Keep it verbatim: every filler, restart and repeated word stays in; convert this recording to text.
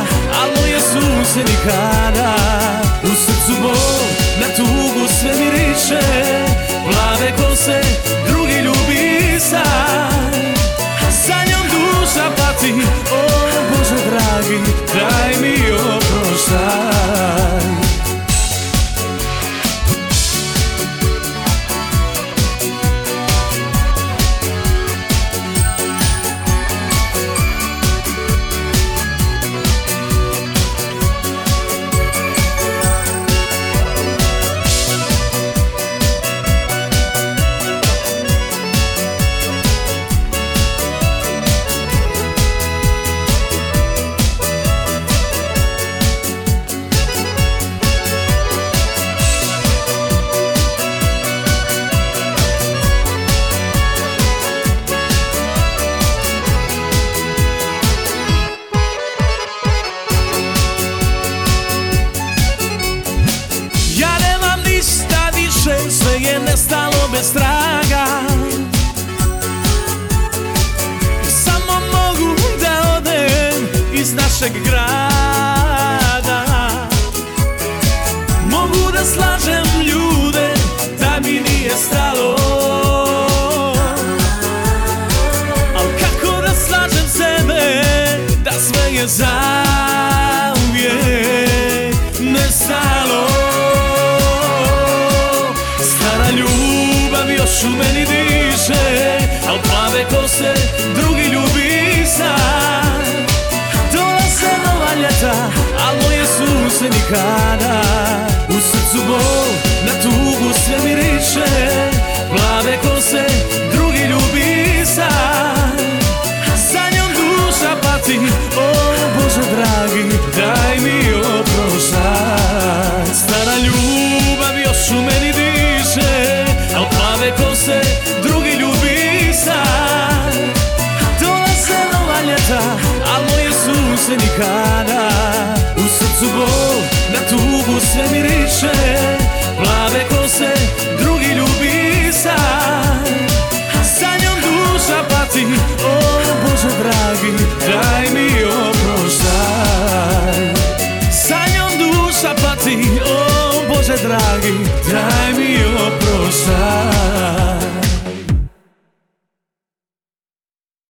al moje sunce nikada. U srcu bol, na tugu sve miriše, plave kose, drugi ljubi sad. Za njom duša pati, o Bože dragi, daj mi oproštaj. Sve je nestalo bez traga, samo mogu da odem iz našeg grada. Mogu da slažem ljude da mi nije stalo, al kako da slažem sebe da sve je zauvijek nestalo. Ljubav još u meni diše, al plave kose drugi ljubi sad. Dolaze nova ljeta, al moje sunce nikada. U srcu bol, na tugu sve miriše, plave kose drugi ljubi sad. Za njom duša pati, o Bože dragi, daj mi oproštaj. Stara ljubav još u meni diše, al plave kose drugi ljubi sad. Dolaze nova ljeta, al moje sunce nikada. U srcu bol, na tugu sve miriše, plave kose drugi ljubi sad. Za njom duša pati, o Bože dragi, daj mi oproštaj. Za njom duša pati, o Bože dragi, daj